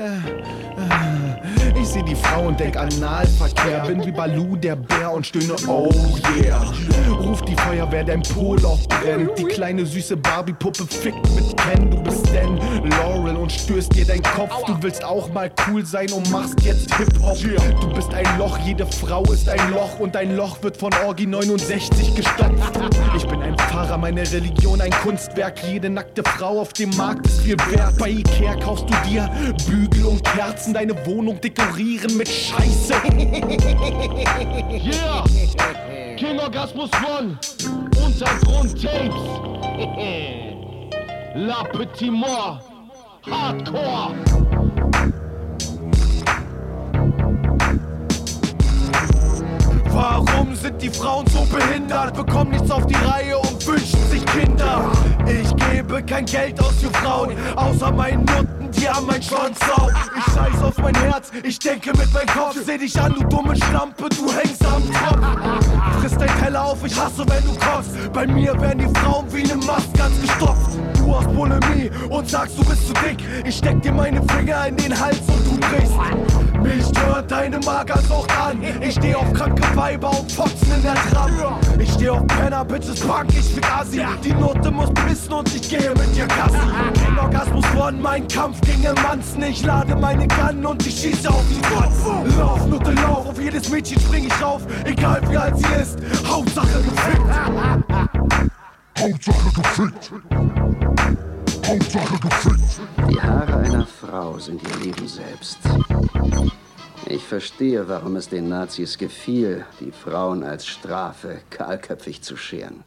Ich seh die Frau und denk Analverkehr. Bin wie Baloo, der Bär und stöhne, oh yeah. Ruf die Feuerwehr, dein Poloch brennt. Die kleine süße Barbie-Puppe fickt mit Ken. Du bist Dan Laurel und stößt dir dein Kopf. Du willst auch mal cool sein und machst jetzt Hip-Hop. Du bist ein Loch, jede Frau ist ein Loch. Und dein Loch wird von Orgi 69 gestopft. Ich bin ein Pfarrer, meine Religion ein Kunstwerk. Jede nackte Frau auf dem Markt ist viel wert. Bei Ikea kaufst du dir Bügel und Kerzen. Deine Wohnung dekorieren mit Scheiße. Yeah! King Orgasmus One! Untergrund-Tapes! La Petit Mort! Hardcore! Warum sind die Frauen so behindert? Bekommen nichts auf die Reihe und wünschen sich Kinder. Ich gebe kein Geld aus für Frauen, außer meinen Nutten, die haben meinen Schwanz auf. Ich scheiß auf mein Herz, ich denke mit meinem Kopf. Seh dich an, du dumme Schlampe, du hängst am Kopf. Friss dein Teller auf, ich hasse, wenn du kochst. Bei mir werden die Frauen wie ne Mast ganz gestopft. Du hast Bulimie und sagst, du bist zu dick. Ich steck dir meine Finger in den Hals und du brichst. Mich stört deine Magersucht an. Ich steh auf kranke Weiber und Fotzen in der Tram. Ich steh auf Penner, Bitches, Punk, ich fick Assi. Die Note muss pissen und ich gehe mit dir Gassi. King Orgasmus One, mein Kampf gegen Manzen. Ich lade meine Gun und ich schieße auf die Fotzen. Lauf, Nutte, lauf, auf jedes Mädchen spring ich rauf. Egal wie alt sie ist, Hauptsache gefickt. Hauptsache gefickt. Hauptsache gefickt. Die Haare einer Frau sind ihr Leben selbst. Ich verstehe, warum es den Nazis gefiel, die Frauen als Strafe kahlköpfig zu scheren.